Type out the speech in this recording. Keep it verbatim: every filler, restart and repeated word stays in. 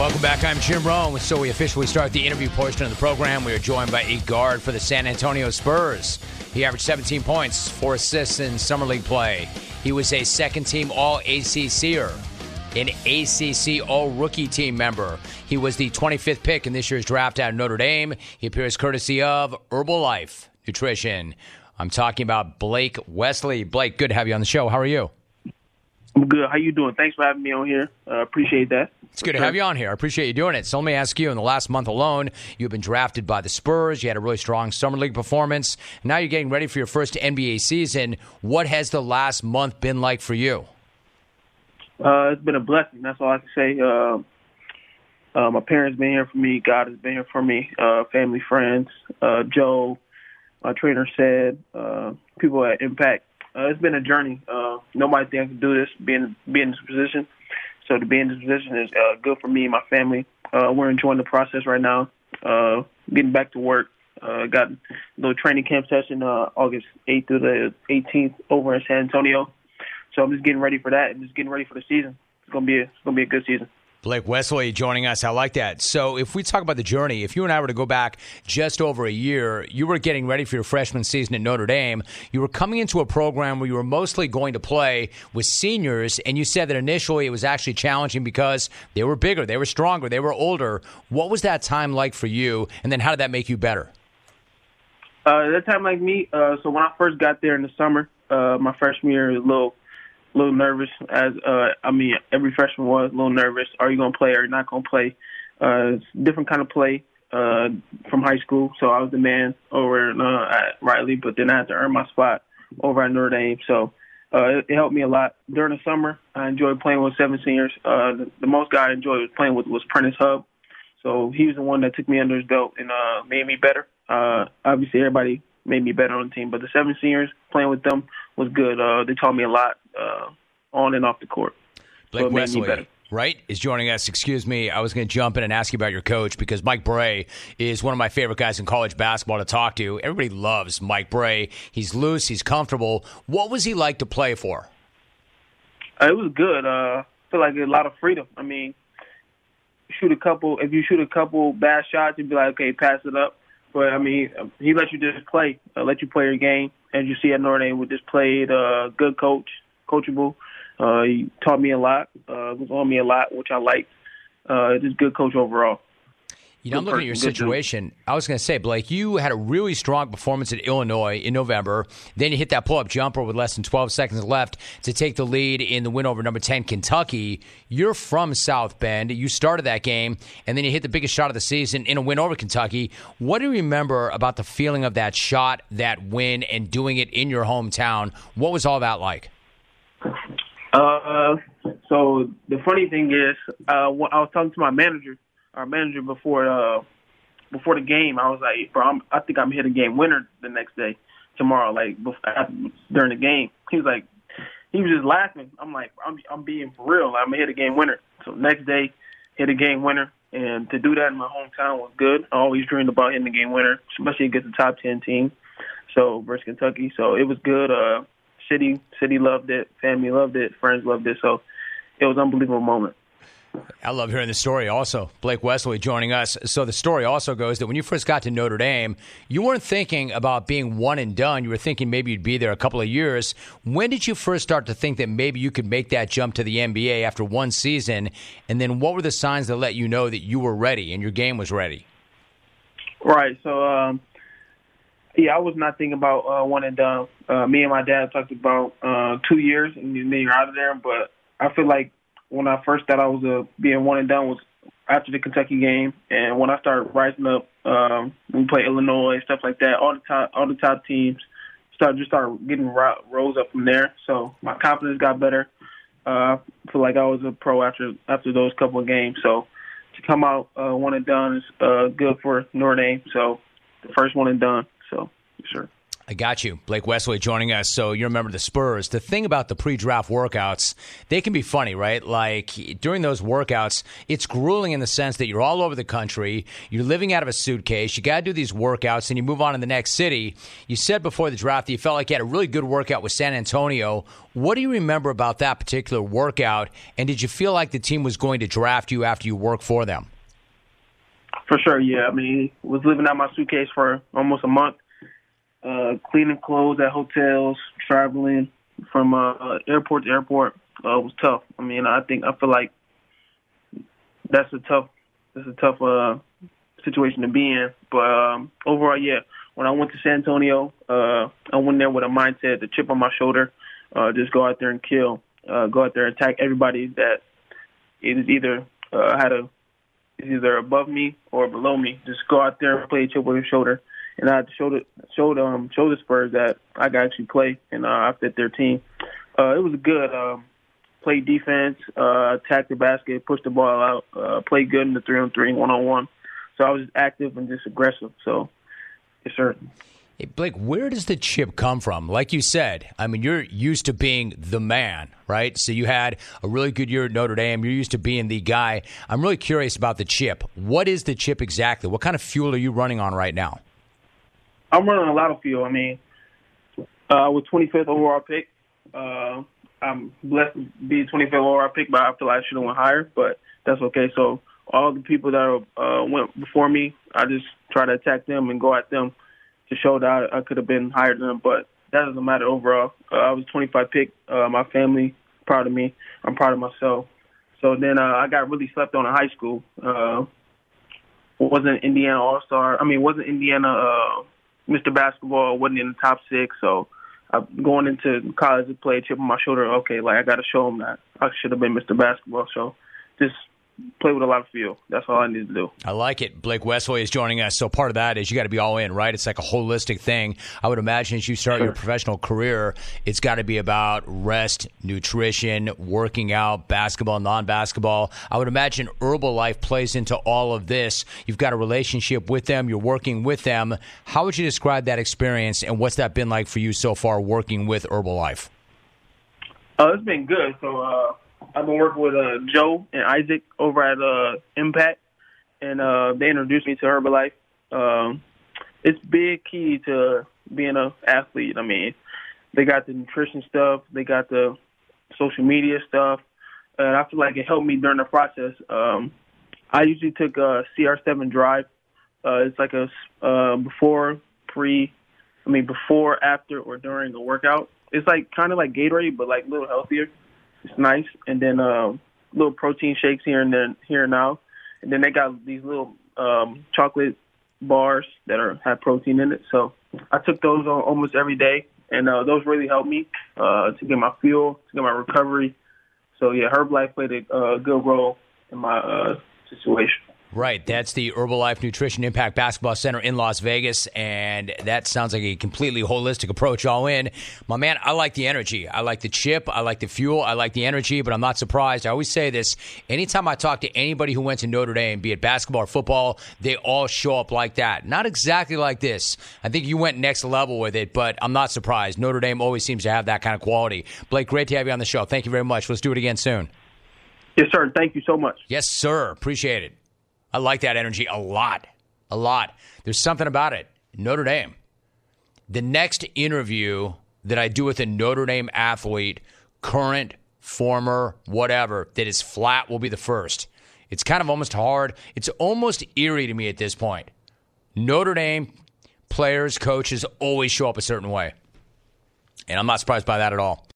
Welcome back. I'm Jim Rome. So we officially start the interview portion of the program. We are joined by a guard for the San Antonio Spurs. He averaged seventeen points, four assists in summer league play. He was a second-team All-A C C-er, an A C C All-Rookie team member. He was the twenty-fifth pick in this year's draft out of Notre Dame. He appears courtesy of Herbalife Nutrition. I'm talking about Blake Wesley. Blake, good to have you on the show. How are you? I'm good. How you doing? Thanks for having me on here. Uh, appreciate that. It's good to have you on here. I appreciate you doing it. So let me ask you, in the last month alone, you've been drafted by the Spurs. You had a really strong summer league performance. Now you're getting ready for your first N B A season. What has the last month been like for you? Uh, it's been a blessing. That's all I can say. Uh, uh, my parents been here for me. God has been here for me. Uh, family, friends, uh, Joe, my trainer said, uh, people at Impact. Uh, it's been a journey. Uh, nobody thinks I can do this, be in, be in this position. So to be in this position is uh, good for me and my family. Uh, we're enjoying the process right now, uh, getting back to work. Uh, got a little training camp session uh, August eighth through the eighteenth over in San Antonio. So I'm just getting ready for that and just getting ready for the season. It's gonna be a, it's gonna be a good season. Blake Wesley joining us. I like that. So if we talk about the journey, if you and I were to go back just over a year, you were getting ready for your freshman season at Notre Dame. You were coming into a program where you were mostly going to play with seniors, and you said that initially it was actually challenging because they were bigger, they were stronger, they were older. What was that time like for you, and then how did that make you better? Uh, that time like me, uh, so when I first got there in the summer, uh, my freshman year, was a little A little nervous, as uh, I mean, every freshman was a little nervous. Are you going to play or are you not going to play? Uh, it's a different kind of play uh, from high school. So I was the man over uh, at Riley, but then I had to earn my spot over at Notre Dame. So uh, it, it helped me a lot. During the summer, I enjoyed playing with seven seniors. Uh, the, the most guy I enjoyed playing with was Prentice Hub. So he was the one that took me under his belt and uh, made me better. Uh, obviously, everybody made me better on the team, but the seven seniors, playing with them was good. Uh, they taught me a lot uh, on and off the court. Blake so Wesley, right, is joining us. Excuse me, I was going to jump in and ask you about your coach because Mike Brey is one of my favorite guys in college basketball to talk to. Everybody loves Mike Brey. He's loose. He's comfortable. What was he like to play for? Uh, it was good. Uh, I feel like a lot of freedom. I mean, shoot a couple. If you shoot a couple bad shots, you'd be like, okay, pass it up. But, I mean, he let you just play, uh, let you play your game. As you see at Notre Dame, we just played uh, good coach, coachable. Uh, he taught me a lot, uh, was on me a lot, which I liked. Uh, just good coach overall. You know, I'm looking at your situation. I was going to say, Blake, you had a really strong performance at Illinois in November. Then you hit that pull-up jumper with less than twelve seconds left to take the lead in the win over number ten Kentucky. You're from South Bend. You started that game, and then you hit the biggest shot of the season in a win over Kentucky. What do you remember about the feeling of that shot, that win, and doing it in your hometown? What was all that like? Uh, so the funny thing is, uh, when I was talking to my manager, our manager before uh before the game, I was like, bro, I'm, I think I'm hit a game winner the next day, tomorrow, like before, during the game. He was like, he was just laughing. I'm like, I'm I'm being for real. I'm gonna hit a game winner. So next day, hit a game winner, and to do that in my hometown was good. I always dreamed about hitting a game winner, especially against the top ten team. So versus Kentucky, so it was good. Uh, city city loved it, family loved it, friends loved it. So it was an unbelievable moment. I love hearing the story also. Blake Wesley joining us. So the story also goes that when you first got to Notre Dame, you weren't thinking about being one and done. You were thinking maybe you'd be there a couple of years. When did you first start to think that maybe you could make that jump to the N B A after one season? And then what were the signs that let you know that you were ready and your game was ready? Right. So, um, yeah, I was not thinking about uh, one and done. Uh, me and my dad talked about uh, two years and then you're out of there. But I feel like when I first thought I was uh, being one and done was after the Kentucky game, and when I started rising up, um, we play Illinois, stuff like that. All the top, all the top teams started just started getting ro- rose up from there. So my confidence got better. Uh, I feel like I was a pro after after those couple of games. So to come out uh, one and done is uh, good for Notre Dame. So the first one and done. So sure. I got you. Blake Wesley joining us. So you remember the Spurs. The thing about the pre-draft workouts, they can be funny, right? Like during those workouts, it's grueling in the sense that you're all over the country. You're living out of a suitcase. You got to do these workouts and you move on to the next city. You said before the draft that you felt like you had a really good workout with San Antonio. What do you remember about that particular workout? And did you feel like the team was going to draft you after you worked for them? For sure, yeah. I mean, was living out my suitcase for almost a month. Uh, cleaning clothes at hotels, traveling from uh, airport to airport. Uh, it was tough. I mean, I think I feel like that's a tough, that's a tough uh, situation to be in. But um, overall, yeah. When I went to San Antonio, uh, I went there with a mindset, the chip on my shoulder, uh, just go out there and kill, uh, go out there and attack everybody that is either uh, had a is either above me or below me. Just go out there and play a chip on your shoulder. And I had to show the, show, the, um, show the Spurs that I could actually play, and uh, I fit their team. Uh, it was good. Um, played defense, uh, attacked the basket, pushed the ball out, uh, played good in the three-on-three, one-on-one. So I was just active and just aggressive. So, yes, sir. Hey, Blake, where does the chip come from? Like you said, I mean, you're used to being the man, right? So you had a really good year at Notre Dame. You're used to being the guy. I'm really curious about the chip. What is the chip exactly? What kind of fuel are you running on right now? I'm running a lot of fuel. I mean, uh, with twenty-fifth overall pick, uh, I'm blessed to be twenty-fifth overall pick, but I feel like I should have went higher, but that's okay. So all the people that uh, went before me, I just try to attack them and go at them to show that I, I could have been higher than them, but that doesn't matter overall. Uh, I was twenty-five pick. Uh, my family proud of me. I'm proud of myself. So then uh, I got really slept on in high school. Uh, wasn't Indiana All-Star. I mean, wasn't Indiana uh, – Mister Basketball, wasn't in the top six, so I'm going into college to play, chip on my shoulder. Okay, like I got to show them that I should have been Mister Basketball. So just play with a lot of feel. That's all I need to do. I like it. Blake Wesley is joining us. So part of that is you got to be all in, right? It's like a holistic thing. I would imagine as you start sure. your professional career, it's got to be about rest, nutrition, working out, basketball, non-basketball. I would imagine Herbalife plays into all of this. You've got a relationship with them. You're working with them. How would you describe that experience, and what's that been like for you so far working with Herbalife? Uh, it's been good. So, uh, I've been working with uh, Joe and Isaac over at uh, Impact, and uh, they introduced me to Herbalife. Um, it's big key to being an athlete. I mean, they got the nutrition stuff, they got the social media stuff, and I feel like it helped me during the process. Um, I usually took a C R seven Drive. Uh, it's like a uh, before, pre, I mean before, after, or during a workout. It's like kind of like Gatorade, but like a little healthier. It's nice, and then uh, little protein shakes here and then here and now, and then they got these little um, chocolate bars that are have protein in it. So I took those almost every day, and uh, those really helped me uh, to get my fuel, to get my recovery. So yeah, Herbalife played a uh, good role in my uh, situation. Right. That's the Herbalife Nutrition Impact Basketball Center in Las Vegas, and that sounds like a completely holistic approach all in. My man, I like the energy. I like the chip. I like the fuel. I like the energy, but I'm not surprised. I always say this. Anytime I talk to anybody who went to Notre Dame, be it basketball or football, they all show up like that. Not exactly like this. I think you went next level with it, but I'm not surprised. Notre Dame always seems to have that kind of quality. Blake, great to have you on the show. Thank you very much. Let's do it again soon. Yes, sir. Thank you so much. Yes, sir. Appreciate it. I like that energy a lot, a lot. There's something about it. Notre Dame. The next interview that I do with a Notre Dame athlete, current, former, whatever, that is flat will be the first. It's kind of almost hard. It's almost eerie to me at this point. Notre Dame players, coaches always show up a certain way. And I'm not surprised by that at all.